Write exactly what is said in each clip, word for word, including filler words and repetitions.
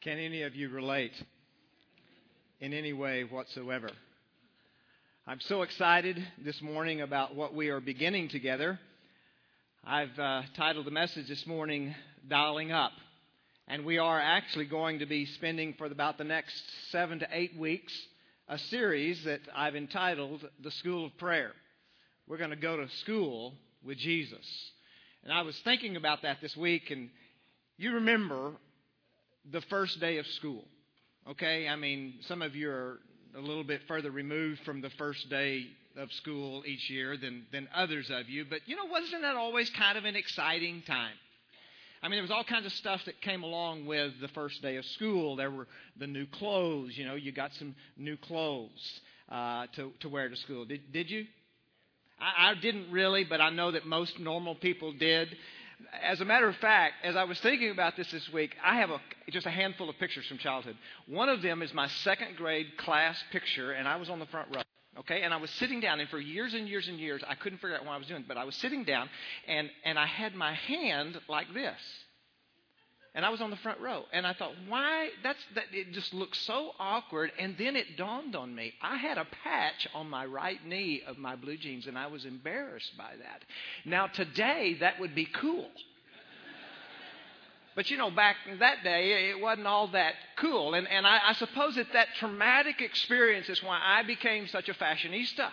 Can any of you relate in any way whatsoever? I'm so excited this morning about what we are beginning together. I've uh, titled the message this morning, Dialing Up. And we are actually going to be spending for about the next seven to eight weeks a series that I've entitled The School of Prayer. We're going to go to school with Jesus. And I was thinking about that this week, and you remember the first day of school, okay? I mean, some of you are a little bit further removed from the first day of school each year than, than others of you. But, you know, wasn't that always kind of an exciting time? I mean, there was all kinds of stuff that came along with the first day of school. There were the new clothes. You know, you got some new clothes uh, to, to wear to school. Did, did you? I, I didn't really, but I know that most normal people did. As a matter of fact, as I was thinking about this this week, I have a, just a handful of pictures from childhood. One of them is my second grade class picture, and I was on the front row. Okay, and I was sitting down, and for years and years and years, I couldn't figure out what I was doing, but I was sitting down, and, and I had my hand like this. And I was on the front row, and I thought, why? That's that. It just looked so awkward, and then it dawned on me. I had a patch on my right knee of my blue jeans, and I was embarrassed by that. Now, today, that would be cool. But, you know, back in that day, it wasn't all that cool. And, and I, I suppose that that traumatic experience is why I became such a fashionista.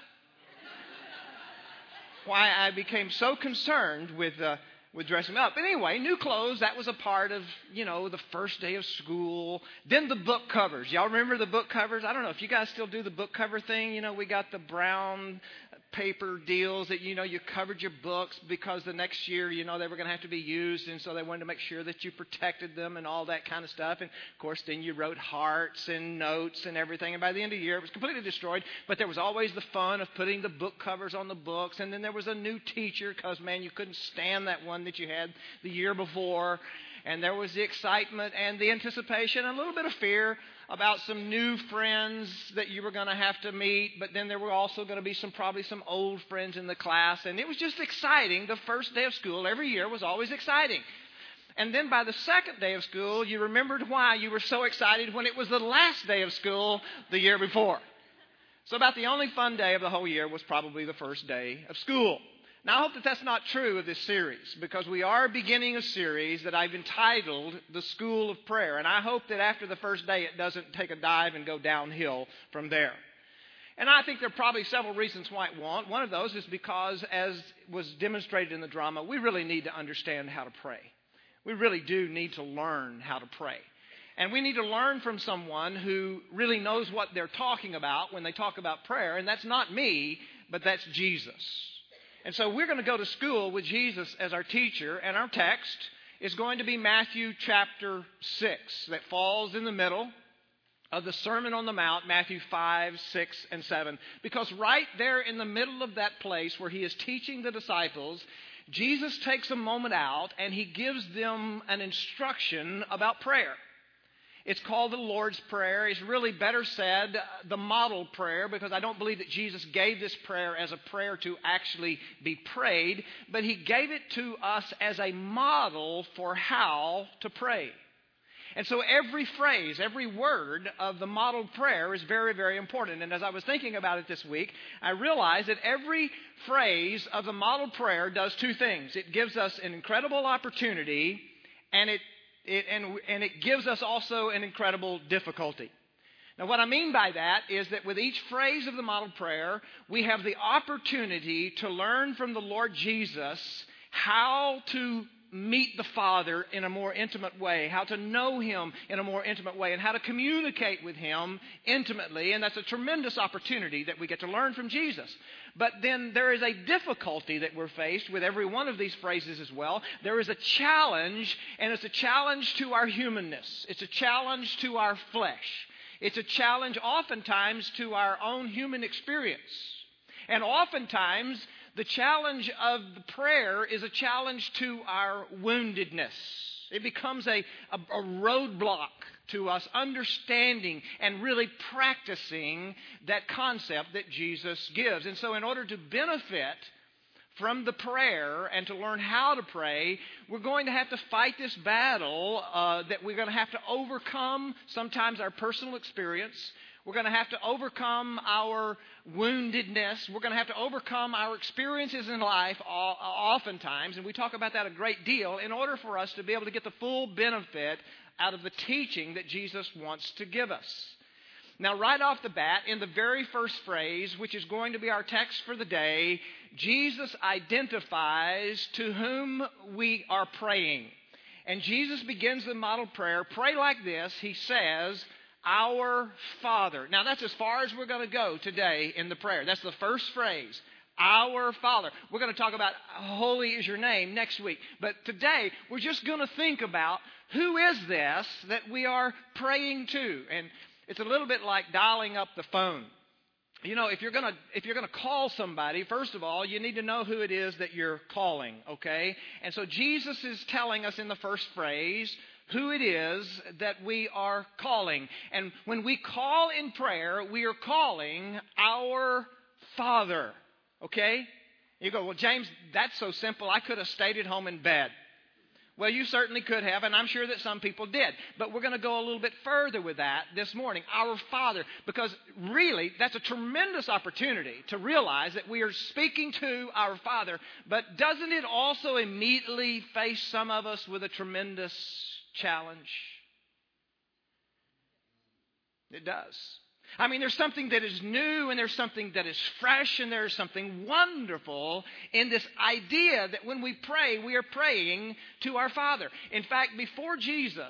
Why I became so concerned with uh, with dressing up. But anyway, new clothes, that was a part of, you know, the first day of school. Then the book covers. Y'all remember the book covers? I don't know if you guys still do the book cover thing. You know, we got the brown paper deals that, you know, you covered your books because the next year, you know, they were going to have to be used. And so they wanted to make sure that you protected them and all that kind of stuff. And, of course, then you wrote hearts and notes and everything. And by the end of the year, it was completely destroyed. But there was always the fun of putting the book covers on the books. And then there was a new teacher because, man, you couldn't stand that one that you had the year before. And there was the excitement and the anticipation and a little bit of fear about some new friends that you were going to have to meet. But then there were also going to be some probably some old friends in the class. And it was just exciting. The first day of school every year was always exciting. And then by the second day of school, you remembered why you were so excited when it was the last day of school the year before. So about the only fun day of the whole year was probably the first day of school. Now, I hope that that's not true of this series, because we are beginning a series that I've entitled The School of Prayer. And I hope that after the first day, it doesn't take a dive and go downhill from there. And I think there are probably several reasons why it won't. One of those is because, as was demonstrated in the drama, we really need to understand how to pray. We really do need to learn how to pray. And we need to learn from someone who really knows what they're talking about when they talk about prayer. And that's not me, but that's Jesus. And so we're going to go to school with Jesus as our teacher, and our text is going to be Matthew chapter six, that falls in the middle of the Sermon on the Mount, Matthew five, six, and seven. Because right there in the middle of that place where he is teaching the disciples, Jesus takes a moment out and he gives them an instruction about prayer. It's called the Lord's Prayer. It's really better said the model prayer, because I don't believe that Jesus gave this prayer as a prayer to actually be prayed, but he gave it to us as a model for how to pray. And so every phrase, every word of the model prayer is very, very important. And as I was thinking about it this week, I realized that every phrase of the model prayer does two things. It gives us an incredible opportunity, and it It, and, and it gives us also an incredible difficulty. Now, what I mean by that is that with each phrase of the model prayer, we have the opportunity to learn from the Lord Jesus how to meet the Father in a more intimate way, how to know Him in a more intimate way, and how to communicate with Him intimately. And that's a tremendous opportunity that we get to learn from Jesus. But then there is a difficulty that we're faced with every one of these phrases as well. There is a challenge, and it's a challenge to our humanness. It's a challenge to our flesh. It's a challenge oftentimes to our own human experience. And oftentimes, the challenge of the prayer is a challenge to our woundedness. It becomes a, a, a roadblock to us understanding and really practicing that concept that Jesus gives. And so in order to benefit from the prayer and to learn how to pray, we're going to have to fight this battle uh, that we're going to have to overcome sometimes our personal experience. We're going to have to overcome our woundedness. We're going to have to overcome our experiences in life oftentimes, and we talk about that a great deal, in order for us to be able to get the full benefit out of the teaching that Jesus wants to give us. Now, right off the bat, in the very first phrase, which is going to be our text for the day, Jesus identifies to whom we are praying. And Jesus begins the model prayer. Pray like this. He says, "Our Father." Now, that's as far as we're going to go today in the prayer. That's the first phrase. Our Father. We're going to talk about holy is your name next week. But today, we're just going to think about who is this that we are praying to. And it's a little bit like dialing up the phone. You know, if you're going to if you're going to call somebody, first of all, you need to know who it is that you're calling, okay? And so Jesus is telling us in the first phrase who it is that we are calling. And when we call in prayer, we are calling our Father, okay? You go, "Well, James, that's so simple. I could have stayed at home in bed." Well, you certainly could have, and I'm sure that some people did. But we're going to go a little bit further with that this morning. Our Father, because really, that's a tremendous opportunity to realize that we are speaking to our Father. But doesn't it also immediately face some of us with a tremendous challenge? It does. I mean, there's something that is new and there's something that is fresh and there's something wonderful in this idea that when we pray, we are praying to our Father. In fact, before Jesus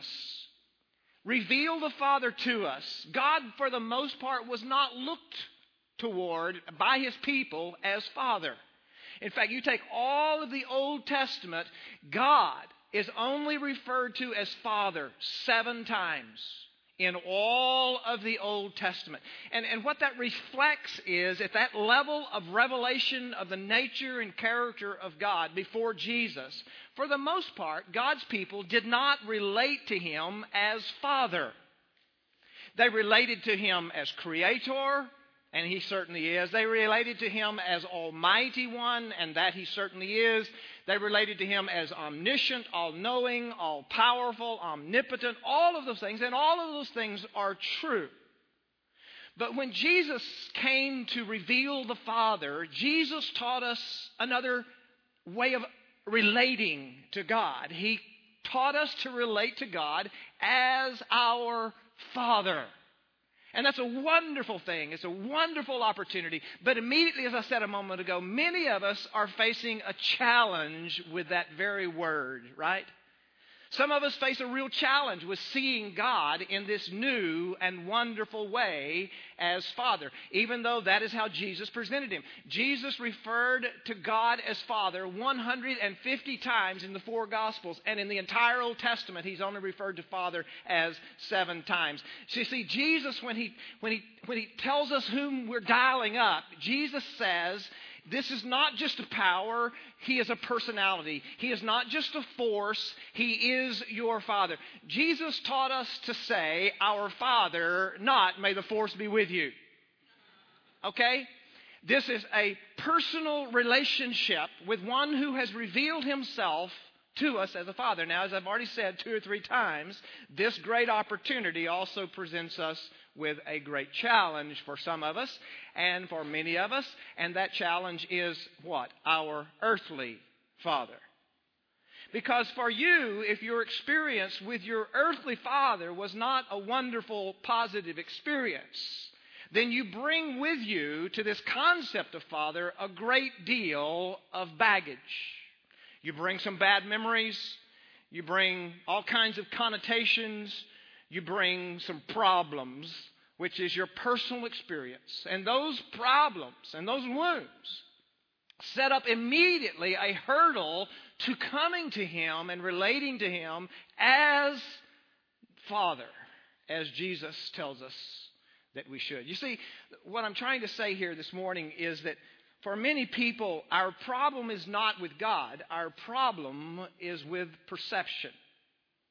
revealed the Father to us, God, for the most part, was not looked toward by His people as Father. In fact, you take all of the Old Testament, God is only referred to as Father seven times in all of the Old Testament. And, and what that reflects is at that level of revelation of the nature and character of God before Jesus, for the most part, God's people did not relate to Him as Father. They related to Him as Creator, and He certainly is. They related to Him as Almighty One, and that He certainly is. They related to Him as omniscient, all-knowing, all-powerful, omnipotent, all of those things. And all of those things are true. But when Jesus came to reveal the Father, Jesus taught us another way of relating to God. He taught us to relate to God as our Father. And that's a wonderful thing. It's a wonderful opportunity. But immediately, as I said a moment ago, many of us are facing a challenge with that very word, right? Some of us face a real challenge with seeing God in this new and wonderful way as Father, even though that is how Jesus presented Him. Jesus referred to God as Father one hundred fifty times in the four Gospels, and in the entire Old Testament, He's only referred to Father as seven times. So you see, Jesus, when he, when he, when he tells us whom we're dialing up, Jesus says, this is not just a power, He is a personality. He is not just a force, He is your Father. Jesus taught us to say, our Father, not, may the force be with you. Okay? This is a personal relationship with one who has revealed Himself to us as a Father. Now, as I've already said two or three times, this great opportunity also presents us with a great challenge for some of us and for many of us. And that challenge is what? Our earthly father. Because for you, if your experience with your earthly father was not a wonderful, positive experience, then you bring with you to this concept of father a great deal of baggage. You bring some bad memories. You bring all kinds of connotations. You bring some problems, which is your personal experience. And those problems and those wounds set up immediately a hurdle to coming to Him and relating to Him as Father, as Jesus tells us that we should. You see, what I'm trying to say here this morning is that for many people, our problem is not with God. Our problem is with perception.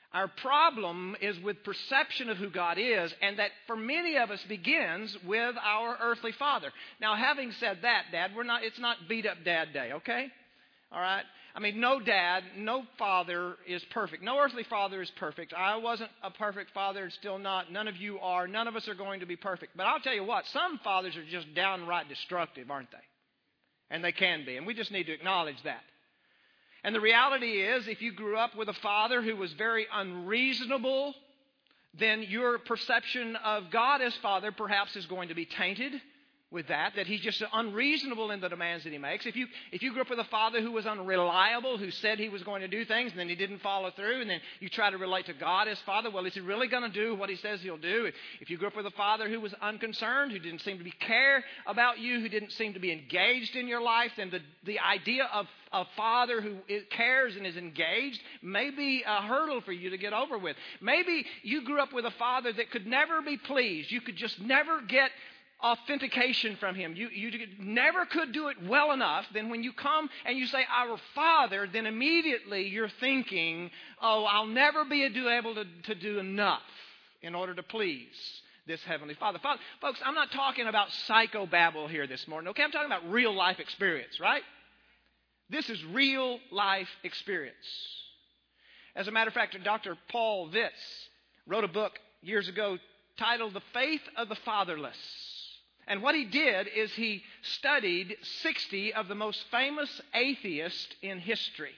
Our problem is with perception of who God is, and that for many of us begins with our earthly father. Now, having said that, Dad, we're not, it's not beat up dad day, okay? All right? I mean, no dad, no father is perfect. No earthly father is perfect. I wasn't a perfect father and still not. None of you are. None of us are going to be perfect. But I'll tell you what, some fathers are just downright destructive, aren't they? And they can be. And we just need to acknowledge that. And the reality is, if you grew up with a father who was very unreasonable, then your perception of God as Father perhaps is going to be tainted with that, that he's just unreasonable in the demands that he makes. If you if you grew up with a father who was unreliable, who said he was going to do things and then he didn't follow through, and then you try to relate to God as Father, well, is he really going to do what he says he'll do? If you grew up with a father who was unconcerned, who didn't seem to be care about you, who didn't seem to be engaged in your life, then the, the idea of a father who cares and is engaged may be a hurdle for you to get over with. Maybe you grew up with a father that could never be pleased. You could just never get authentication from him. You, you never could do it well enough. Then when you come and you say, our Father, then immediately you're thinking, oh, I'll never be able to, to do enough in order to please this Heavenly Father. Father. Folks, I'm not talking about psychobabble here this morning, okay? I'm talking about real life experience, right? This is real life experience. As a matter of fact, Doctor Paul Vitz wrote a book years ago titled The Faith of the Fatherless. And what he did is he studied sixty of the most famous atheists in history.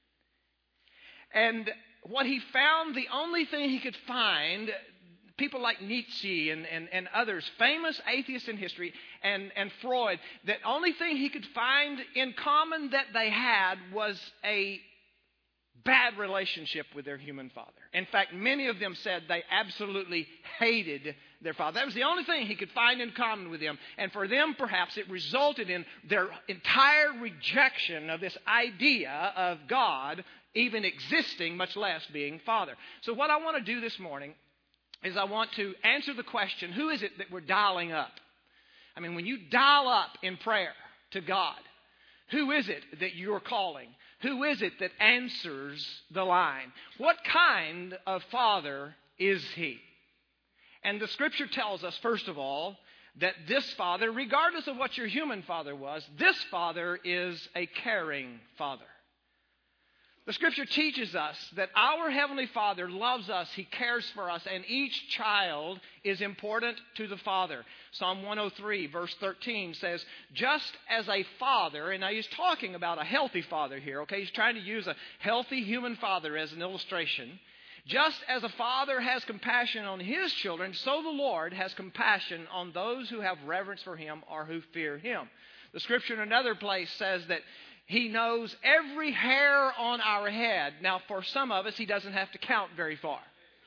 And what he found, the only thing he could find, people like Nietzsche and, and, and others, famous atheists in history, and, and Freud, the only thing he could find in common that they had was a bad relationship with their human father. In fact, many of them said they absolutely hated their father. That was the only thing he could find in common with them. And for them, perhaps, it resulted in their entire rejection of this idea of God even existing, much less being Father. So what I want to do this morning is I want to answer the question, who is it that we're dialing up? I mean, when you dial up in prayer to God, who is it that you're calling? Who is it that answers the line? What kind of Father is He? And the Scripture tells us, first of all, that this Father, regardless of what your human father was, this Father is a caring Father. The Scripture teaches us that our Heavenly Father loves us, He cares for us, and each child is important to the Father. Psalm one oh three, verse thirteen says, just as a father, and now he's talking about a healthy father here, okay? He's trying to use a healthy human father as an illustration. Just as a father has compassion on his children, so the Lord has compassion on those who have reverence for Him or who fear Him. The Scripture in another place says that He knows every hair on our head. Now, for some of us, He doesn't have to count very far.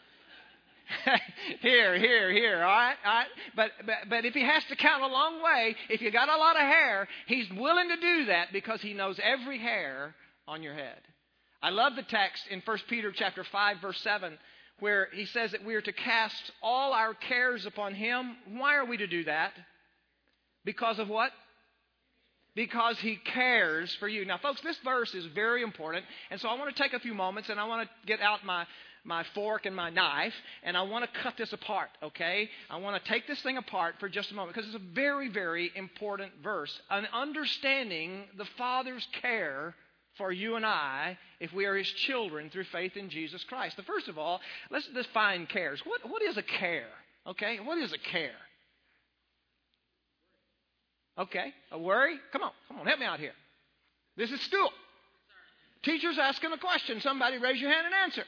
here, here, here, all right? All right? But, but, but if He has to count a long way, if you got a lot of hair, He's willing to do that because He knows every hair on your head. I love the text in First Peter chapter five, verse seven, where he says that we are to cast all our cares upon Him. Why are we to do that? Because of what? Because He cares for you. Now, folks, this verse is very important. And so I want to take a few moments and I want to get out my, my fork and my knife. And I want to cut this apart, okay? I want to take this thing apart for just a moment because it's a very, very important verse. An understanding the Father's care for you and I if we are His children through faith in Jesus Christ. So first of all, let's define cares. What, what is a care? Okay? What is a care? Okay, a worry? Come on, come on, help me out here. This is school. Teacher's asking a question. Somebody raise your hand and answer.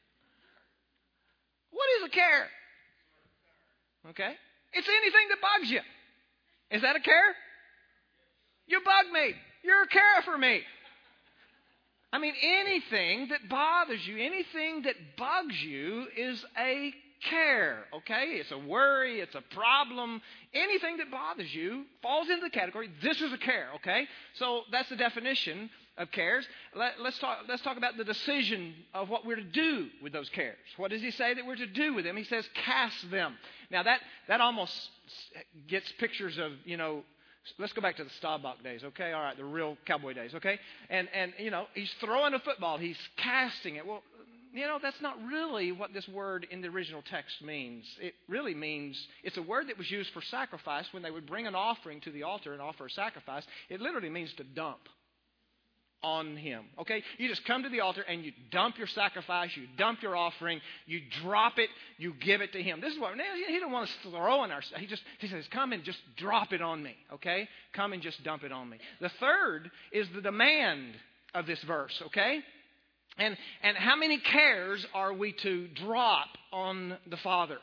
What is a care? Okay. It's anything that bugs you. Is that a care? You bug me. You're a care for me. I mean, anything that bothers you, anything that bugs you is a care, okay? It's a worry, it's a problem. Anything that bothers you falls into the category, this is a care, okay? So that's the definition of cares. Let, let's talk, let's talk about the decision of what we're to do with those cares. What does he say that we're to do with them? He says, cast them. Now, that, that almost gets pictures of, you know, let's go back to the Staubach days, okay? All right, the real cowboy days, okay? And, and you know, he's throwing a football. He's casting it. Well, you know, that's not really what this word in the original text means. It really means, it's a word that was used for sacrifice when they would bring an offering to the altar and offer a sacrifice. It literally means to dump on him, okay? You just come to the altar and you dump your sacrifice, you dump your offering, you drop it, you give it to him. This is what, he didn't want us throwing our, he just, he says, come and just drop it on me, okay? Come and just dump it on me. The third is the demand of this verse, okay? And, and how many cares are we to drop on the Father?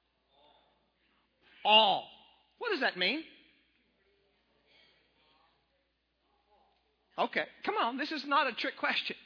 All. What does that mean? Okay, come on, this is not a trick question.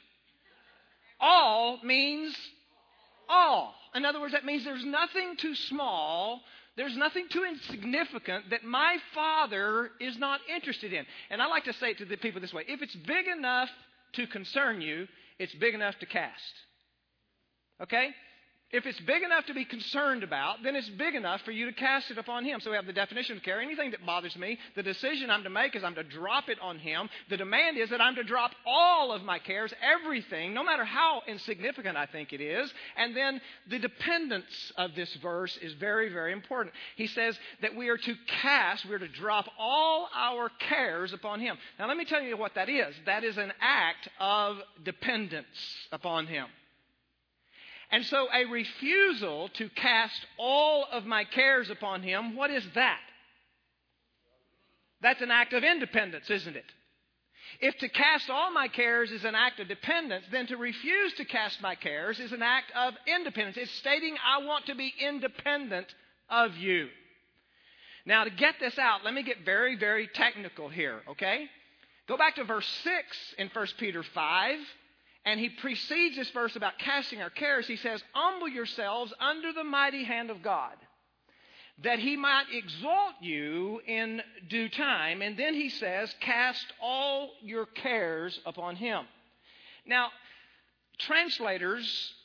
All means all. In other words, that means there's nothing too small, there's nothing too insignificant that my Father is not interested in. And I like to say it to the people this way: if it's big enough to concern you, it's big enough to cast. Okay? If it's big enough to be concerned about, then it's big enough for you to cast it upon him. So we have the definition of care. Anything that bothers me, the decision I'm to make is I'm to drop it on him. The demand is that I'm to drop all of my cares, everything, no matter how insignificant I think it is. And then the dependence of this verse is very, very important. He says that we are to cast, we're to drop all our cares upon him. Now let me tell you what that is. That is an act of dependence upon him. And so a refusal to cast all of my cares upon him, what is that? That's an act of independence, isn't it? If to cast all my cares is an act of dependence, then to refuse to cast my cares is an act of independence. It's stating I want to be independent of you. Now, to get this out, let me get very, very technical here, okay? Go back to verse six in First Peter five. And he precedes this verse about casting our cares. He says, humble yourselves under the mighty hand of God, that he might exalt you in due time. And then he says, cast all your cares upon him. Now, translators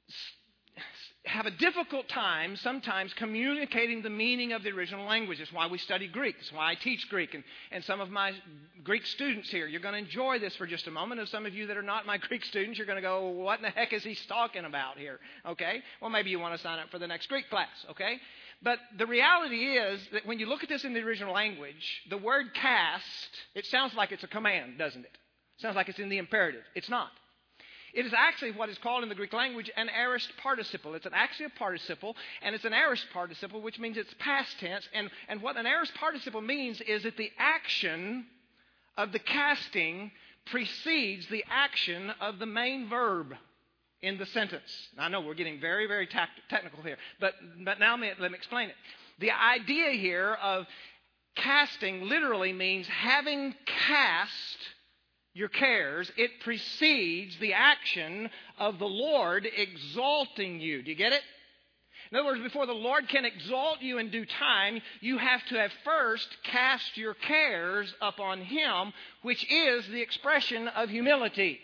have a difficult time sometimes communicating the meaning of the original language. That's why we study Greek. That's why I teach Greek. And, and some of my Greek students here, you're going to enjoy this for just a moment. And some of you that are not my Greek students, you're going to go, what in the heck is he talking about here? Okay? Well, maybe you want to sign up for the next Greek class. Okay? But the reality is that when you look at this in the original language, the word cast, it sounds like it's a command, doesn't it? It sounds like it's in the imperative. It's not. It is actually what is called in the Greek language an aorist participle. It's an axial participle, and it's an aorist participle, which means it's past tense. And, and what an aorist participle means is that the action of the casting precedes the action of the main verb in the sentence. Now, I know we're getting very, very tact- technical here, but, but now let me, let me explain it. The idea here of casting literally means having cast your cares, it precedes the action of the Lord exalting you. Do you get it? In other words, before the Lord can exalt you in due time, you have to have first cast your cares upon him, which is the expression of humility.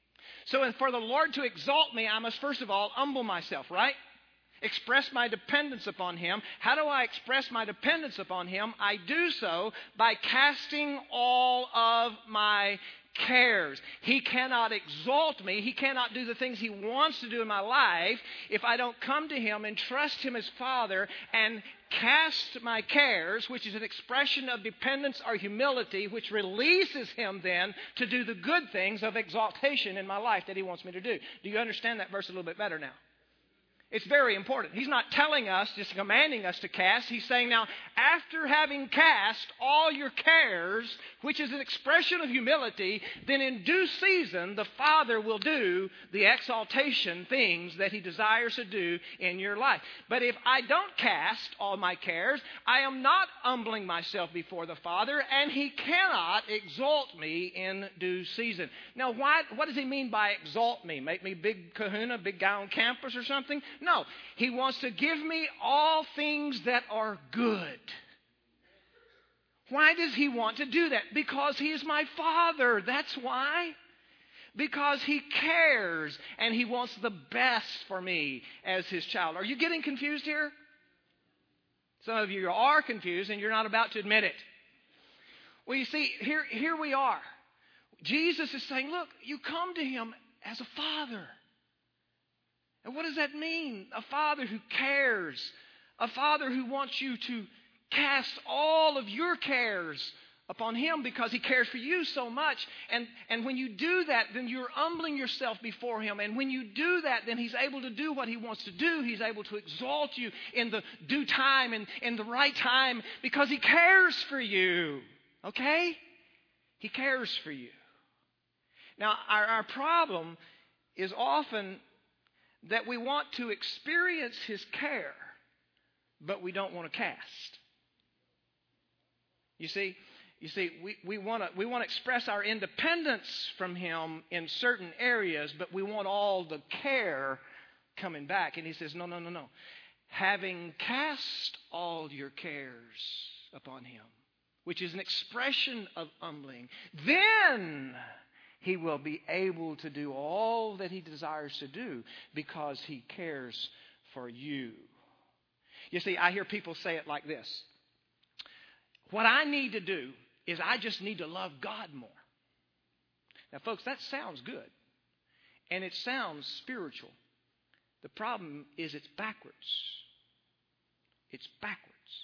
So for the Lord to exalt me, I must first of all humble myself, right? Express my dependence upon him. How do I express my dependence upon him? I do so by casting all of my cares. He cannot exalt me. He cannot do the things he wants to do in my life if I don't come to him and trust him as Father and cast my cares, which is an expression of dependence or humility, which releases him then to do the good things of exaltation in my life that he wants me to do. Do you understand that verse a little bit better now? It's very important. He's not telling us, just commanding us to cast. He's saying now, after having cast all your cares, which is an expression of humility, then in due season, the Father will do the exaltation things that he desires to do in your life. But if I don't cast all my cares, I am not humbling myself before the Father, and he cannot exalt me in due season. Now, why, what does he mean by exalt me? Make me big kahuna, big guy on campus or something? No, he wants to give me all things that are good. Why does he want to do that? Because he is my Father. That's why. Because he cares and he wants the best for me as his child. Are you getting confused here? Some of you are confused and you're not about to admit it. Well, you see, here, here we are. Jesus is saying, look, you come to him as a father. And what does that mean? A father who cares. A father who wants you to cast all of your cares upon him because he cares for you so much. And, and when you do that, then you're humbling yourself before him. And when you do that, then he's able to do what he wants to do. He's able to exalt you in the due time and in the right time because he cares for you. Okay? He cares for you. Now, our, our problem is often that we want to experience his care, but we don't want to cast. You see, You see, we, we want to we want to express our independence from him in certain areas, but we want all the care coming back. And he says, no, no, no, no. Having cast all your cares upon him, which is an expression of humbling, then he will be able to do all that he desires to do because he cares for you. You see, I hear people say it like this. What I need to do is I just need to love God more. Now, folks, that sounds good. And it sounds spiritual. The problem is it's backwards. It's backwards.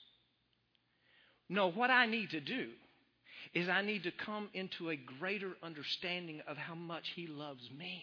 No, what I need to do is I need to come into a greater understanding of how much he loves me.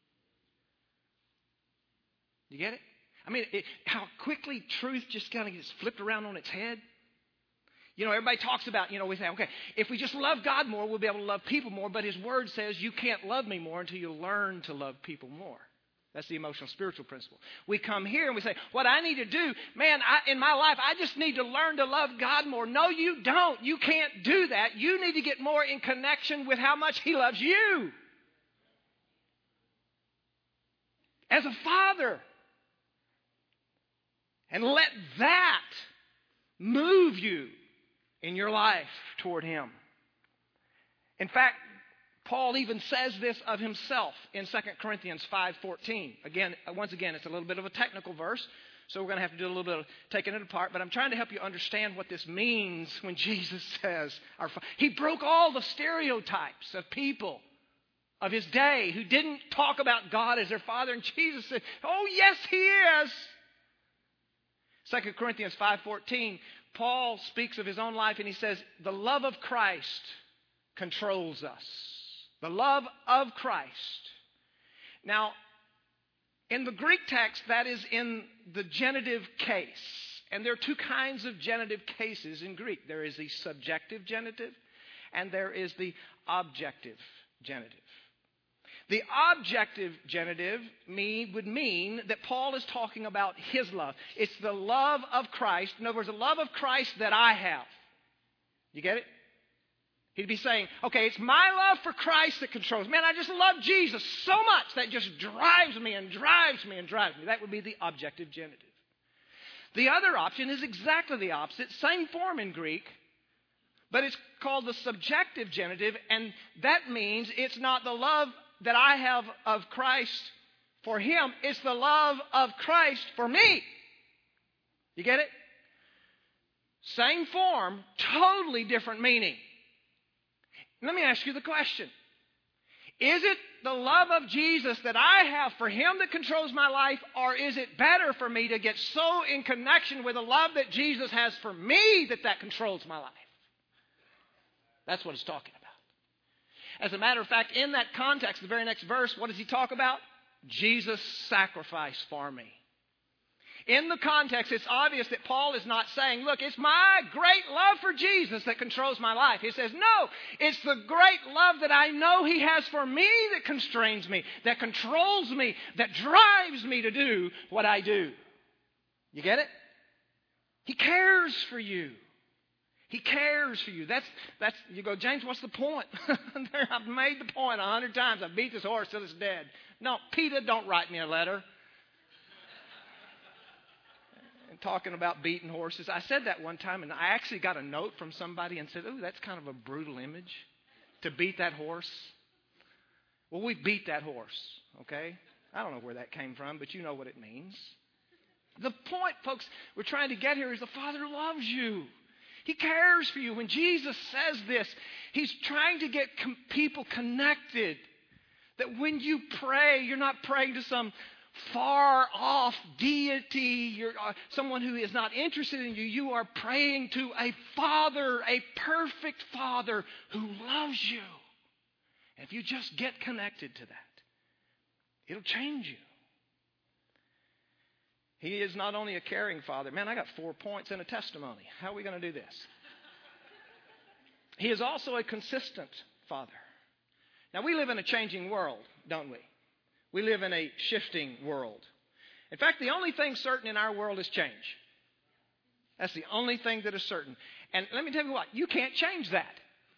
You get it? I mean, it, how quickly truth just kind of gets flipped around on its head. You know, everybody talks about, you know, we say, okay, if we just love God more, we'll be able to love people more. But his word says you can't love me more until you learn to love people more. That's the emotional spiritual principle. We come here and we say, what I need to do, man, I, in my life, I just need to learn to love God more. No, you don't. You can't do that. You need to get more in connection with how much he loves you. As a father. And let that move you in your life toward him. In fact, Paul even says this of himself in Second Corinthians five fourteen. Again, once again, it's a little bit of a technical verse, so we're going to have to do a little bit of taking it apart. But I'm trying to help you understand what this means when Jesus says, our, he broke all the stereotypes of people of his day who didn't talk about God as their Father. And Jesus said, oh, yes, he is. Second Corinthians five fourteen, Paul speaks of his own life and he says, the love of Christ controls us. The love of Christ. Now, in the Greek text, that is in the genitive case. And there are two kinds of genitive cases in Greek. There is the subjective genitive and there is the objective genitive. The objective genitive mean, would mean that Paul is talking about his love. It's the love of Christ. In other words, the love of Christ that I have. You get it? He'd be saying, okay, it's my love for Christ that controls. Man, I just love Jesus so much that just drives me and drives me and drives me. That would be the objective genitive. The other option is exactly the opposite. Same form in Greek. But it's called the subjective genitive. And that means it's not the love that I have of Christ for him. It's the love of Christ for me. You get it? Same form, totally different meaning. Let me ask you the question. Is it the love of Jesus that I have for him that controls my life, or is it better for me to get so in connection with the love that Jesus has for me that that controls my life? That's what it's talking about. As a matter of fact, in that context, the very next verse, what does he talk about? Jesus' sacrifice for me. In the context, it's obvious that Paul is not saying, look, it's my great love for Jesus that controls my life. He says, no, it's the great love that I know he has for me that constrains me, that controls me, that drives me to do what I do. You get it? He cares for you. He cares for you. That's, that's, you go, James, what's the point? I've made the point a hundred times. I've beat this horse till it's dead. No, Peter, don't write me a letter. And talking about beating horses. I said that one time, and I actually got a note from somebody and said, ooh, that's kind of a brutal image to beat that horse. Well, we beat that horse, okay? I don't know where that came from, but you know what it means. The point, folks, we're trying to get here is the Father loves you. He cares for you. When Jesus says this, he's trying to get com- people connected. That when you pray, you're not praying to some far off deity, you're uh, someone who is not interested in you. You are praying to a Father, a perfect Father who loves you. And if you just get connected to that, it'll change you. He is not only a caring Father. Man, I got four points and a testimony. How are we going to do this? He is also a consistent Father. Now, we live in a changing world, don't we? We live in a shifting world. In fact, the only thing certain in our world is change. That's the only thing that is certain. And let me tell you what, you can't change that.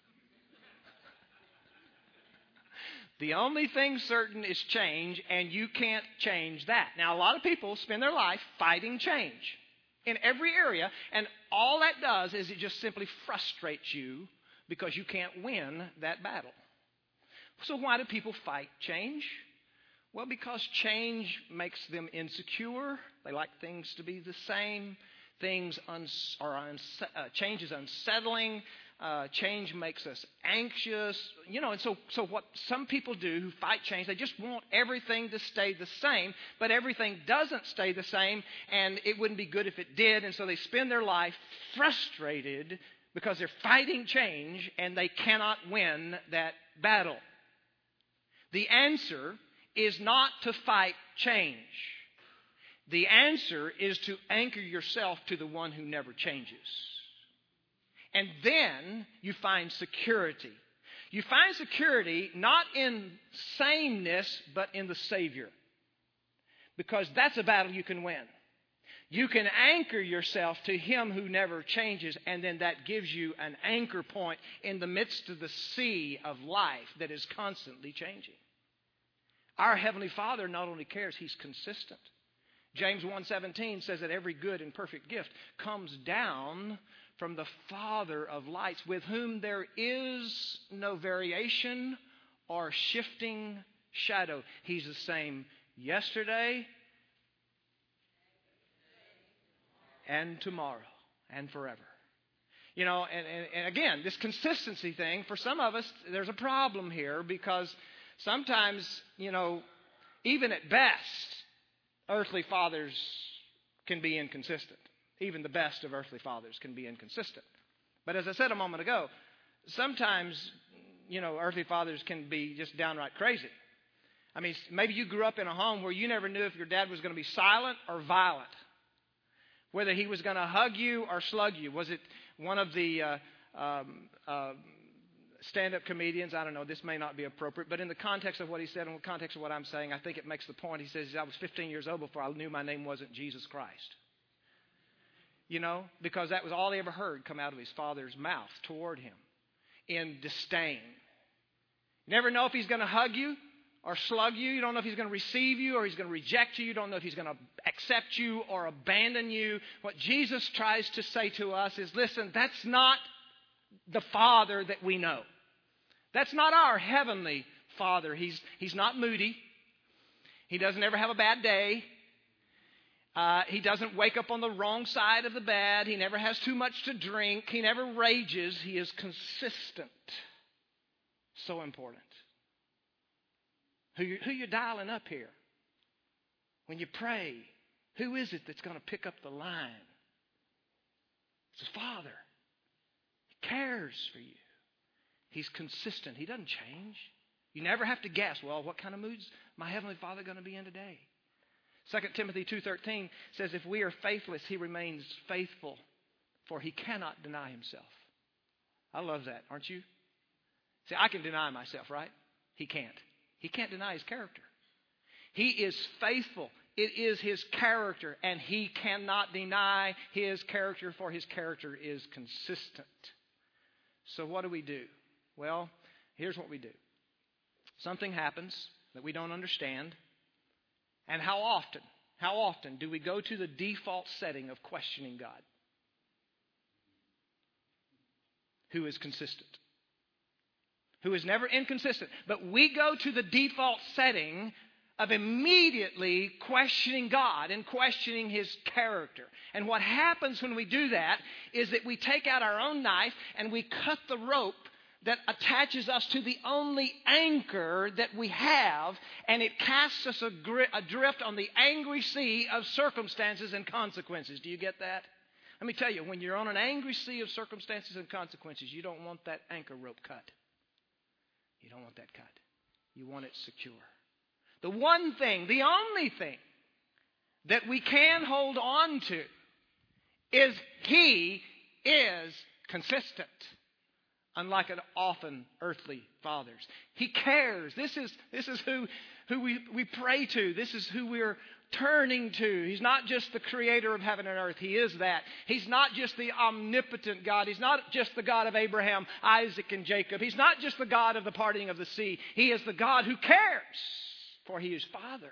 The only thing certain is change, and you can't change that. Now, a lot of people spend their life fighting change in every area, and all that does is it just simply frustrates you because you can't win that battle. So why do people fight change? Well, because change makes them insecure. They like things to be the same. Things uns- are uns- uh, change is unsettling. Uh, change makes us anxious. You know, and so so what some people do who fight change, they just want everything to stay the same, but everything doesn't stay the same, and it wouldn't be good if it did, and so they spend their life frustrated because they're fighting change and they cannot win that battle. The answer is not to fight change. The answer is to anchor yourself to the one who never changes. And then you find security. You find security not in sameness, but in the Savior. Because that's a battle you can win. You can anchor yourself to Him who never changes, and then that gives you an anchor point in the midst of the sea of life that is constantly changing. Our Heavenly Father not only cares, He's consistent. James one seventeen says that every good and perfect gift comes down from the Father of lights, with whom there is no variation or shifting shadow. He's the same yesterday and tomorrow and forever. You know, and, and, and again, this consistency thing, for some of us, there's a problem here because sometimes, you know, even at best, earthly fathers can be inconsistent. Even the best of earthly fathers can be inconsistent. But as I said a moment ago, sometimes, you know, earthly fathers can be just downright crazy. I mean, maybe you grew up in a home where you never knew if your dad was going to be silent or violent, whether he was going to hug you or slug you. Was it one of the uh, um, uh, stand-up comedians? I don't know. This may not be appropriate, but in the context of what he said and the context of what I'm saying, I think it makes the point. He says, I was fifteen years old before I knew my name wasn't Jesus Christ. You know, because that was all he ever heard come out of his father's mouth toward him in disdain. You never know if he's going to hug you or slug you. You don't know if he's going to receive you or he's going to reject you. You don't know if he's going to accept you or abandon you. What Jesus tries to say to us is, listen, that's not the Father that we know. That's not our heavenly Father. He's, he's not moody. He doesn't ever have a bad day. Uh, he doesn't wake up on the wrong side of the bed. He never has too much to drink. He never rages. He is consistent. So important. Who you, who you dialing up here? When you pray, who is it that's going to pick up the line? It's the Father. He cares for you. He's consistent. He doesn't change. You never have to guess, well, what kind of mood's my Heavenly Father going to be in today? Second Timothy two thirteen says, if we are faithless, He remains faithful, for He cannot deny Himself. I love that, aren't you? See, I can deny myself, right? He can't. He can't deny His character. He is faithful. It is His character, and He cannot deny His character, for His character is consistent. So what do we do? Well, here's what we do. Something happens that we don't understand. And how often, how often do we go to the default setting of questioning God, who is consistent, who is never inconsistent? But we go to the default setting of immediately questioning God and questioning His character. And what happens when we do that is that we take out our own knife and we cut the rope that attaches us to the only anchor that we have, and it casts us adrift on the angry sea of circumstances and consequences. Do you get that? Let me tell you, when you're on an angry sea of circumstances and consequences, you don't want that anchor rope cut. You don't want that cut. You want it secure. The one thing, the only thing that we can hold on to is He is consistent. Unlike an often earthly fathers. He cares. This is, this is who, who we, we pray to. This is who we're turning to. He's not just the creator of heaven and earth. He is that. He's not just the omnipotent God. He's not just the God of Abraham, Isaac, and Jacob. He's not just the God of the parting of the sea. He is the God who cares, for He is Father.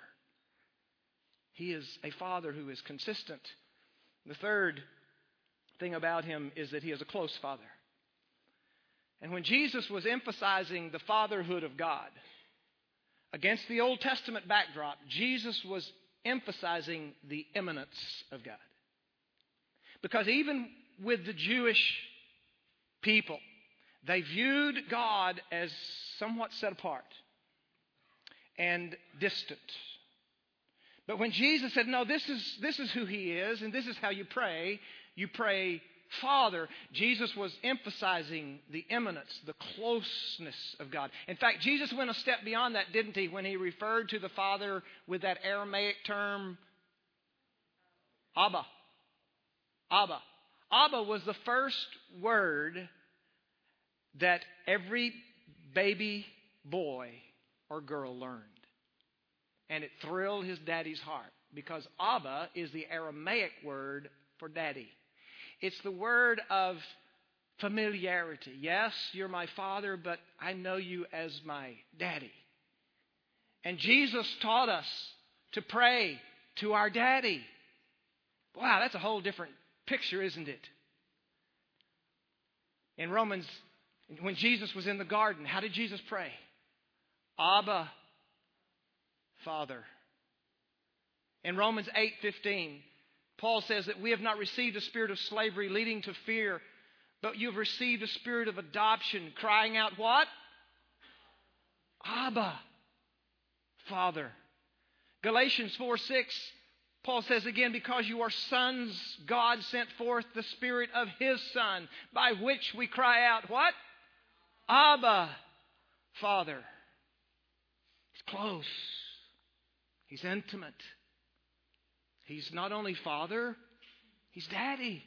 He is a Father who is consistent. The third thing about Him is that He is a close Father. And when Jesus was emphasizing the fatherhood of God against the Old Testament backdrop, Jesus was emphasizing the immanence of God. Because even with the Jewish people, they viewed God as somewhat set apart and distant. But when Jesus said, no, this is, this is who He is, and this is how you pray, you pray Father, Jesus was emphasizing the immanence, the closeness of God. In fact, Jesus went a step beyond that, didn't He, when He referred to the Father with that Aramaic term, Abba. Abba. Abba was the first word that every baby boy or girl learned. And it thrilled his daddy's heart, because Abba is the Aramaic word for daddy. It's the word of familiarity. Yes, you're my father, but I know you as my daddy. And Jesus taught us to pray to our daddy. Wow, that's a whole different picture, isn't it? In Romans, when Jesus was in the garden, how did Jesus pray? Abba, Father. In Romans eight fifteen, Paul says that we have not received a spirit of slavery leading to fear, but you have received a spirit of adoption, crying out what? Abba, Father. Galatians four six, Paul says again, because you are sons, God sent forth the Spirit of His Son, by which we cry out what? Abba, Father. He's close. He's intimate. He's not only Father, He's Daddy.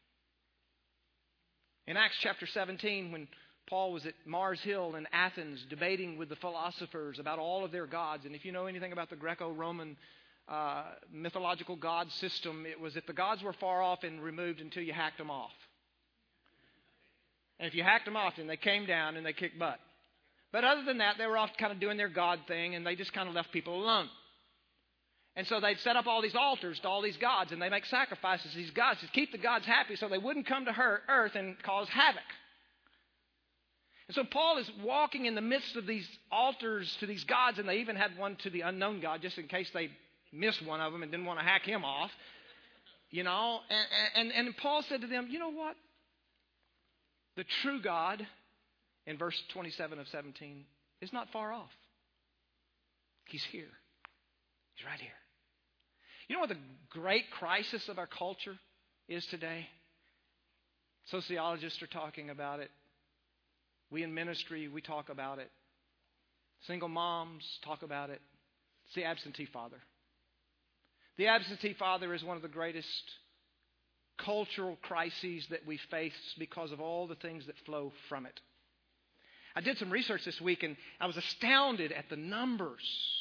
In Acts chapter seventeen, when Paul was at Mars Hill in Athens debating with the philosophers about all of their gods, and if you know anything about the Greco-Roman uh, mythological god system, it was that the gods were far off and removed until you hacked them off. And if you hacked them off, then they came down and they kicked butt. But other than that, they were off kind of doing their God thing, and they just kind of left people alone. And so they'd set up all these altars to all these gods, and they make sacrifices to these gods to keep the gods happy so they wouldn't come to her earth and cause havoc. And so Paul is walking in the midst of these altars to these gods, and they even had one to the unknown God just in case they missed one of them and didn't want to hack him off. You know, and, and, and Paul said to them, you know what? The true God, in verse twenty-seven of seventeen, is not far off. He's here. He's right here. You know what the great crisis of our culture is today? Sociologists are talking about it. We in ministry, we talk about it. Single moms talk about it. It's the absentee father. The absentee father is one of the greatest cultural crises that we face because of all the things that flow from it. I did some research this week, and I was astounded at the numbers.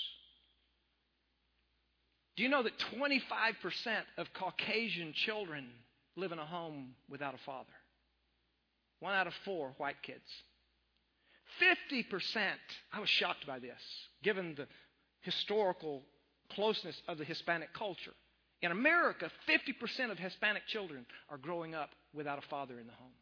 Do you know that twenty-five percent of Caucasian children live in a home without a father? One out of four white kids. fifty percent, I was shocked by this, given the historical closeness of the Hispanic culture. In America, fifty percent of Hispanic children are growing up without a father in the home.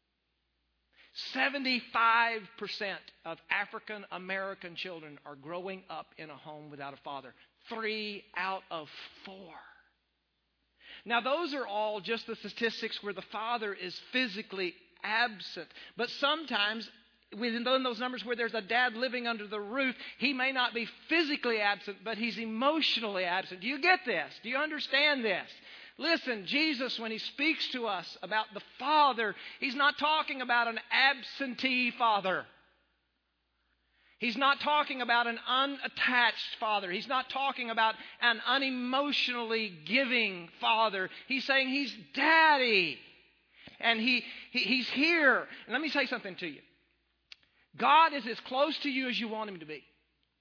seventy-five percent of African American children are growing up in a home without a father. Three out of four. Now, those are all just the statistics where the father is physically absent. But sometimes within those numbers where there's a dad living under the roof, he may not be physically absent, but he's emotionally absent. Do you get this? Do you understand this? Listen, Jesus, when he speaks to us about the Father, he's not talking about an absentee Father. He's not talking about an unattached Father. He's not talking about an unemotionally giving Father. He's saying he's Daddy. And he, he he's here. And let me say something to you. God is as close to you as you want him to be.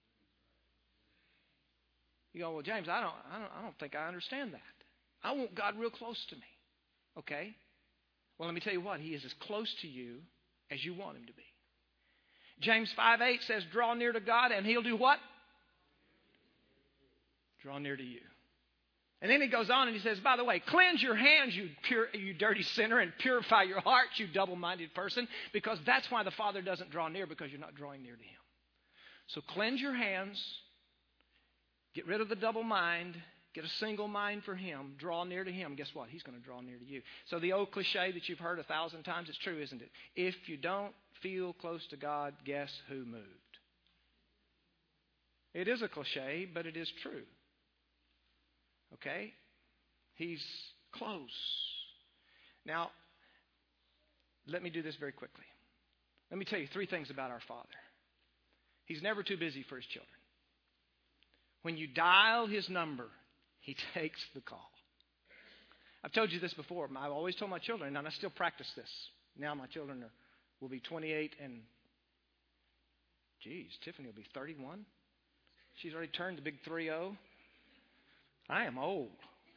You go, well, James, I don't, I don't, I don't think I understand that. I want God real close to me. Okay? Well, let me tell you what. He is as close to you as you want him to be. James five eight says, draw near to God and he'll do what? Draw near to you. And then he goes on and he says, by the way, cleanse your hands, you pure, you dirty sinner, and purify your heart, you double-minded person, because that's why the Father doesn't draw near, because you're not drawing near to him. So cleanse your hands, get rid of the double mind, get a single mind for him, draw near to him. Guess what? He's going to draw near to you. So the old cliche that you've heard a thousand times, it's true, isn't it? If you don't feel close to God, guess who moved? It is a cliche, but it is true. Okay? He's close. Now, let me do this very quickly. Let me tell you three things about our Father. He's never too busy for his children. When you dial his number, he takes the call. I've told you this before. I've always told my children, and I still practice this. Now my children are, will be twenty-eight and, geez, Tiffany will be thirty-one. She's already turned the big three oh. I am old.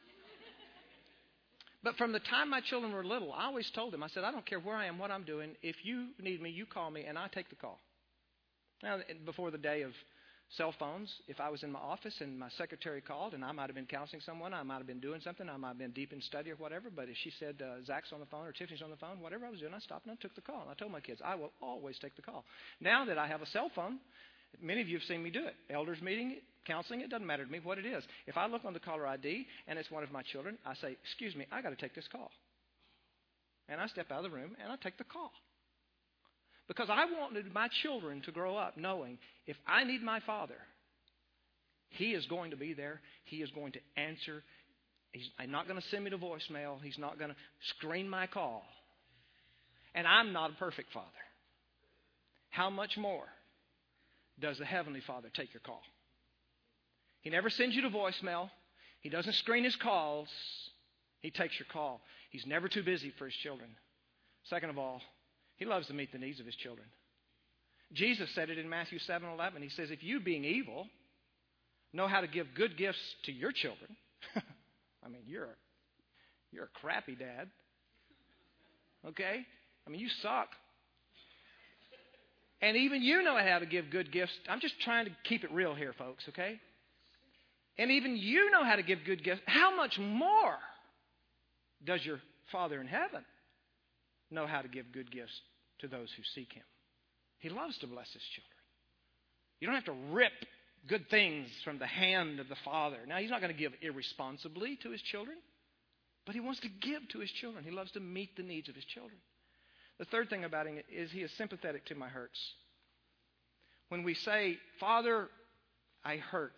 But from the time my children were little, I always told them, I said, I don't care where I am, what I'm doing. If you need me, you call me, and I take the call. Now, before the day of cell phones, if I was in my office and my secretary called, and I might have been counseling someone, I might have been doing something, I might have been deep in study or whatever, but if she said, uh, Zach's on the phone or Tiffany's on the phone, whatever I was doing, I stopped and I took the call. And I told my kids, I will always take the call. Now that I have a cell phone, many of you have seen me do it. Elders meeting, counseling, it doesn't matter to me what it is. If I look on the caller I D and it's one of my children, I say, excuse me, I got to take this call. And I step out of the room and I take the call. Because I wanted my children to grow up knowing if I need my Father, he is going to be there. He is going to answer. He's not going to send me to voicemail. He's not going to screen my call. And I'm not a perfect Father. How much more does the Heavenly Father take your call? He never sends you to voicemail. He doesn't screen his calls. He takes your call. He's never too busy for his children. Second of all, he loves to meet the needs of his children. Jesus said it in Matthew seven eleven. He says, if you being evil know how to give good gifts to your children, I mean, you're a, you're a crappy dad. Okay? I mean, you suck. And even you know how to give good gifts. I'm just trying to keep it real here, folks, okay? And even you know how to give good gifts. How much more does your Father in heaven know how to give good gifts to those who seek him? He loves to bless his children. You don't have to rip good things from the hand of the Father. Now, he's not going to give irresponsibly to his children, but he wants to give to his children. He loves to meet the needs of his children. The third thing about him is he is sympathetic to my hurts. When we say, Father, I hurt,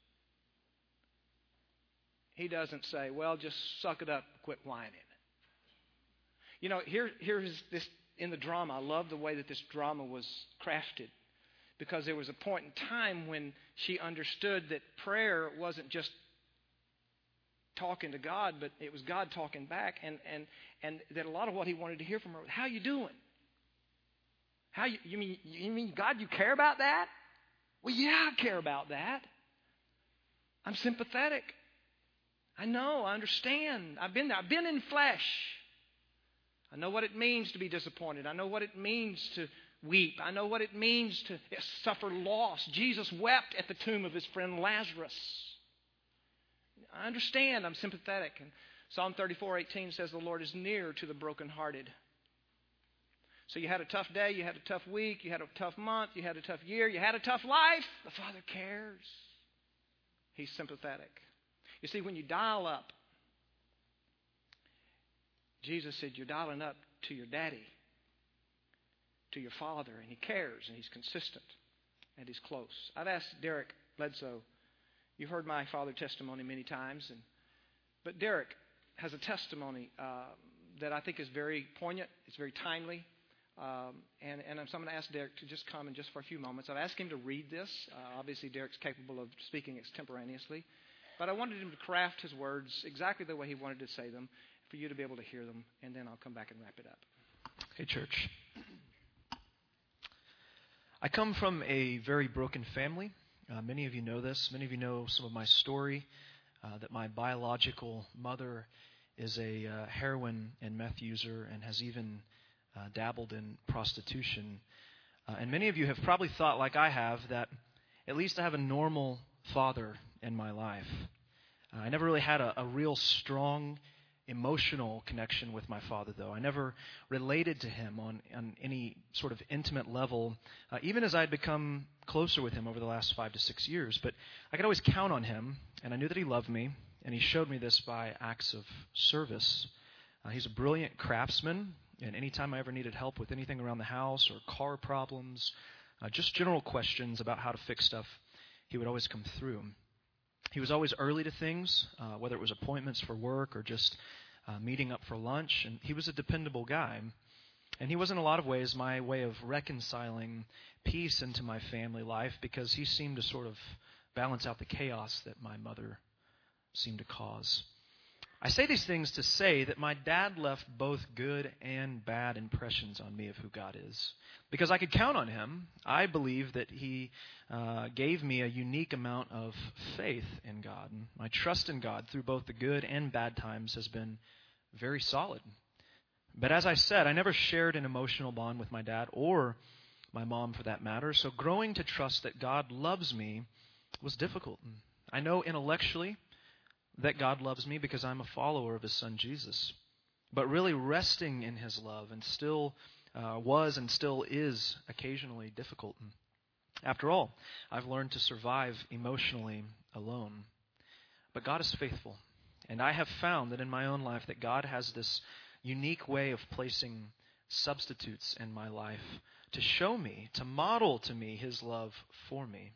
he doesn't say, well, just suck it up, quit whining. You know, here, here's this in the drama. I love the way that this drama was crafted, because there was a point in time when she understood that prayer wasn't just talking to God, but it was God talking back, and and and that a lot of what he wanted to hear from her was, how you doing? How you, you mean you mean God, you care about that? Well, yeah, I care about that. I'm sympathetic. I know, I understand. I've been there. I've been in flesh. I know what it means to be disappointed. I know what it means to weep. I know what it means to suffer loss. Jesus wept at the tomb of his friend Lazarus. I understand. I'm sympathetic. And Psalm thirty-four eighteen says the Lord is near to the brokenhearted. So you had a tough day, you had a tough week, you had a tough month, you had a tough year, you had a tough life. The Father cares. He's sympathetic. You see, when you dial up, Jesus said you're dialing up to your daddy. to your Father, and He cares, and He's consistent, and He's close. I've asked Derek Bledsoe. You've heard my father testimony many times, and but Derek has a testimony uh, that I think is very poignant. It's very timely. Um, and, and so I'm going to ask Derek to just come in just for a few moments. I've asked him to read this. Uh, obviously, Derek's capable of speaking extemporaneously. But I wanted him to craft his words exactly the way he wanted to say them for you to be able to hear them. And then I'll come back and wrap it up. Hey, church. I come from a very broken family. Uh, many of you know this. Many of you know some of my story, uh, that my biological mother is a uh, heroin and meth user and has even uh, dabbled in prostitution. Uh, and many of you have probably thought, like I have, that at least I have a normal father in my life. Uh, I never really had a, a real strong emotional connection with my father, though. I never related to him on, on any sort of intimate level, uh, even as I had become closer with him over the last five to six years. But I could always count on him, and I knew that he loved me, and he showed me this by acts of service. Uh, he's a brilliant craftsman, and anytime I ever needed help with anything around the house or car problems, uh, just general questions about how to fix stuff, he would always come through. He was always early to things, uh, whether it was appointments for work or just uh, meeting up for lunch. And he was a dependable guy. And he was in a lot of ways my way of reconciling peace into my family life, because he seemed to sort of balance out the chaos that my mother seemed to cause. I say these things to say that my dad left both good and bad impressions on me of who God is. Because I could count on him. I believe that he uh, gave me a unique amount of faith in God. And my trust in God through both the good and bad times has been very solid. But as I said, I never shared an emotional bond with my dad or my mom for that matter. So growing to trust that God loves me was difficult. I know intellectually that God loves me because I'm a follower of His Son Jesus. But really resting in His love and still uh, was and still is occasionally difficult. After all, I've learned to survive emotionally alone. But God is faithful. And I have found that in my own life that God has this unique way of placing substitutes in my life to show me, to model to me His love for me.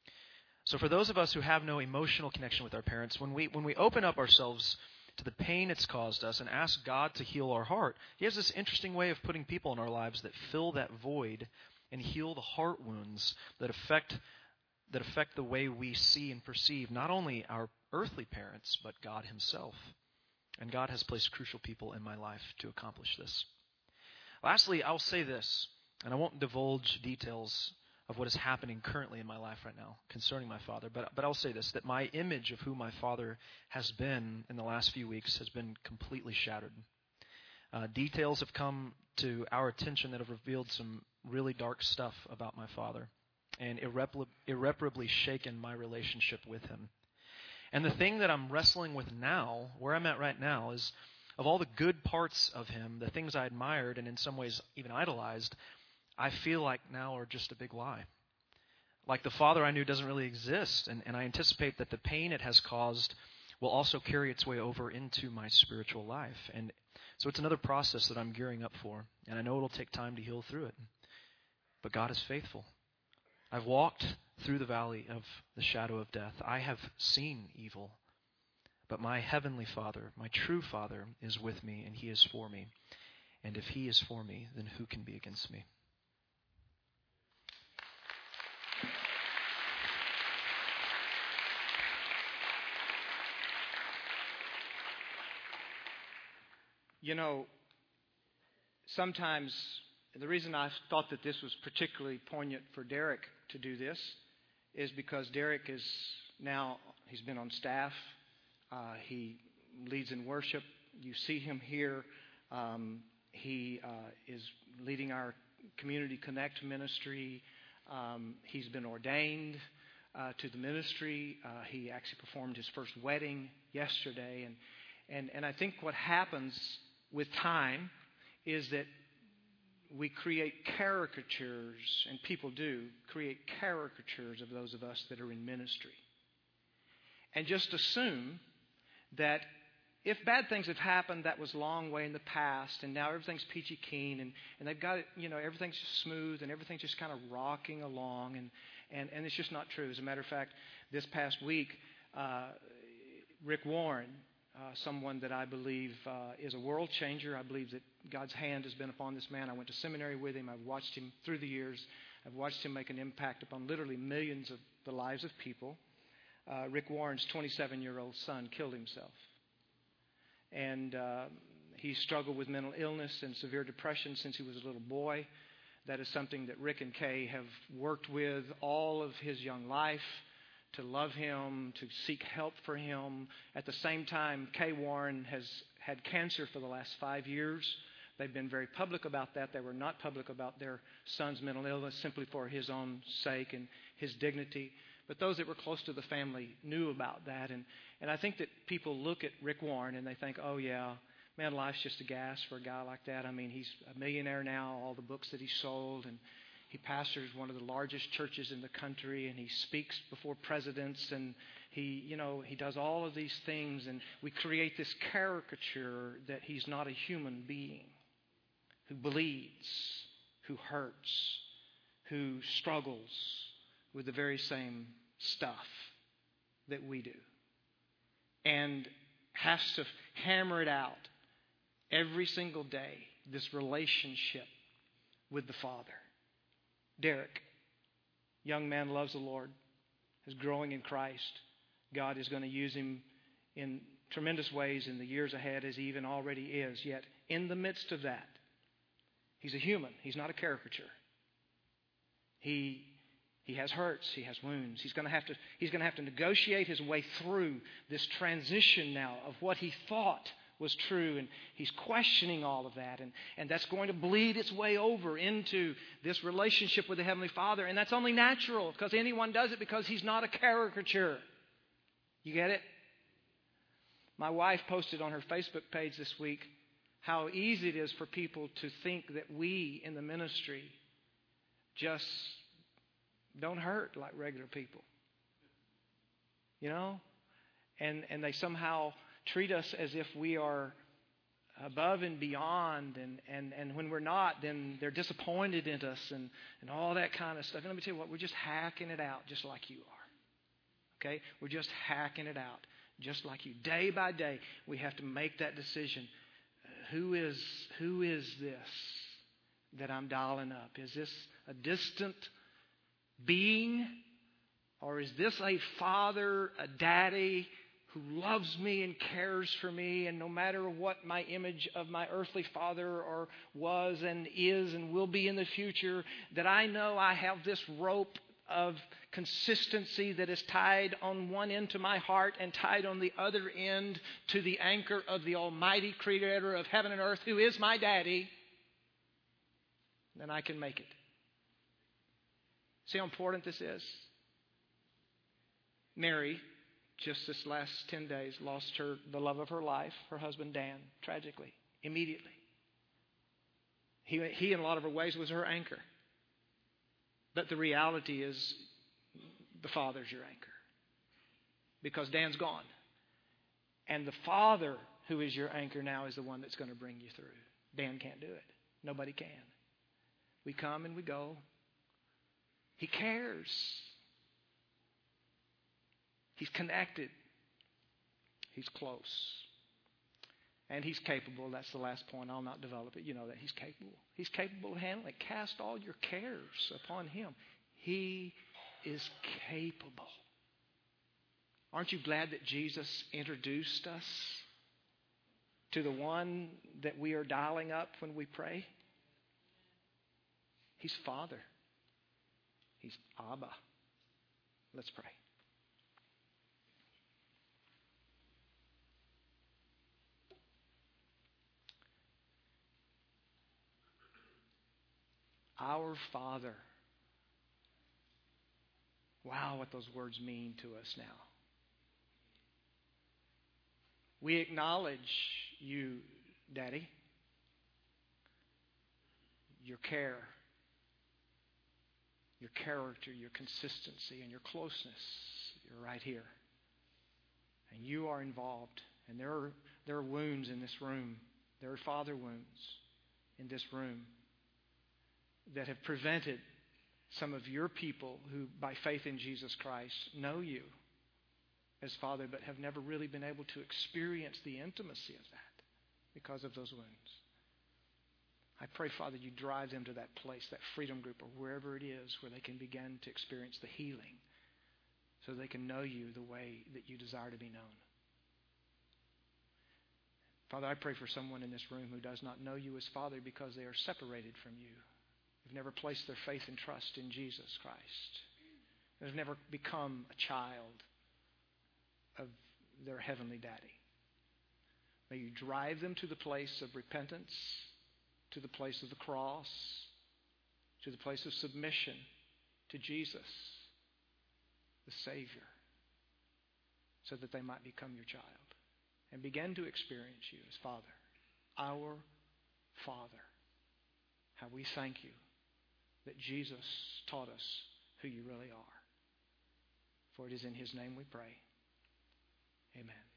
So for those of us who have no emotional connection with our parents, when we when we open up ourselves to the pain it's caused us and ask God to heal our heart, He has this interesting way of putting people in our lives that fill that void and heal the heart wounds that affect that affect the way we see and perceive not only our earthly parents, but God Himself. And God has placed crucial people in my life to accomplish this. Lastly, I'll say this, and I won't divulge details of what is happening currently in my life right now concerning my father. But but I'll say this, that my image of who my father has been in the last few weeks has been completely shattered. Uh, details have come to our attention that have revealed some really dark stuff about my father and irreparably, irreparably shaken my relationship with him. And the thing that I'm wrestling with now, where I'm at right now, is of all the good parts of him, the things I admired and in some ways even idolized, I feel like now are just a big lie. Like the father I knew doesn't really exist, and, and I anticipate that the pain it has caused will also carry its way over into my spiritual life. And so it's another process that I'm gearing up for, and I know it'll take time to heal through it. But God is faithful. I've walked through the valley of the shadow of death. I have seen evil, but my heavenly Father, my true Father, is with me, and He is for me. And if He is for me, then who can be against me? You know, sometimes the reason I thought that this was particularly poignant for Derek to do this is because Derek is now, he's been on staff. Uh, he leads in worship. You see him here. Um, he uh, is leading our Community Connect ministry. Um, he's been ordained uh, to the ministry. Uh, he actually performed his first wedding yesterday. And, and, and I think what happens with time is that we create caricatures, and people do create caricatures of those of us that are in ministry. And just assume that if bad things have happened, that was a long way in the past, and now everything's peachy keen, and, and they've got it, you know, everything's just smooth, and everything's just kind of rocking along, and, and, and it's just not true. As a matter of fact, this past week, uh, Rick Warren, uh, someone that I believe uh, is a world changer. I believe that God's hand has been upon this man. I went to seminary with him. I've watched him through the years. I've watched him make an impact upon literally millions of the lives of people. Uh, Rick Warren's twenty-seven-year-old son killed himself. And uh, he struggled with mental illness and severe depression since he was a little boy. That is something that Rick and Kay have worked with all of his young life, to love him, to seek help for him. At the same time, Kay Warren has had cancer for the last five years. They've been very public about that. They were not public about their son's mental illness simply for his own sake and his dignity. But those that were close to the family knew about that. And, and I think that people look at Rick Warren and they think, oh, yeah, man, life's just a gas for a guy like that. I mean, he's a millionaire now, all the books that he sold, and he pastors one of the largest churches in the country, and he speaks before presidents, and he, you know, he does all of these things, and we create this caricature that he's not a human being who bleeds, who hurts, who struggles with the very same stuff that we do, and has to hammer it out every single day, this relationship with the Father. Derek, young man, loves the Lord, is growing in Christ. God is going to use him in tremendous ways in the years ahead, as he even already is. Yet, in the midst of that, he's a human. He's not a caricature. He he has hurts. He has wounds. He's going to have to he's going to have to negotiate his way through this transition now of what he thought was true, and he's questioning all of that, and, and that's going to bleed its way over into this relationship with the Heavenly Father, and that's only natural because anyone does it because he's not a caricature. You get it? My wife posted on her Facebook page this week how easy it is for people to think that we in the ministry just don't hurt like regular people. You know? And and they somehow treat us as if we are above and beyond, and, and, and when we're not, then they're disappointed in us and, and all that kind of stuff. And let me tell you what, we're just hacking it out just like you are. Okay? We're just hacking it out just like you. Day by day, we have to make that decision. Uh, who is who is this that I'm dialing up? Is this a distant being? Or is this a father, a daddy who loves me and cares for me, and no matter what my image of my earthly father or was and is and will be in the future, that I know I have this rope of consistency that is tied on one end to my heart and tied on the other end to the anchor of the Almighty Creator of heaven and earth, who is my daddy, then I can make it. See how important this is? Mary, just this last ten days, lost her the love of her life, her husband Dan, tragically, immediately. He, he in a lot of her ways, was her anchor. But the reality is, the Father's your anchor. Because Dan's gone. And the Father, who is your anchor now, is the one that's going to bring you through. Dan can't do it. Nobody can. We come and we go. He cares. He's connected. He's close. And He's capable. That's the last point. I'll not develop it. You know that He's capable. He's capable of handling it. Cast all your cares upon Him. He is capable. Aren't you glad that Jesus introduced us to the one that we are dialing up when we pray? He's Father. He's Abba. Let's pray. Our Father. Wow, what those words mean to us now. We acknowledge you, Daddy, your care, your character, your consistency, and your closeness. You're right here. And you are involved, And there are, there are wounds in this room. There are father wounds in this room that have prevented some of your people who, by faith in Jesus Christ, know you as Father, but have never really been able to experience the intimacy of that because of those wounds. I pray, Father, you drive them to that place, that freedom group, or wherever it is, where they can begin to experience the healing so they can know you the way that you desire to be known. Father, I pray for someone in this room who does not know you as Father because they are separated from you. They've never placed their faith and trust in Jesus Christ. They've never become a child of their heavenly daddy. May you drive them to the place of repentance, to the place of the cross, to the place of submission to Jesus, the Savior, so that they might become your child and begin to experience you as Father, our Father. How we thank you that Jesus taught us who you really are. For it is in his name we pray. Amen.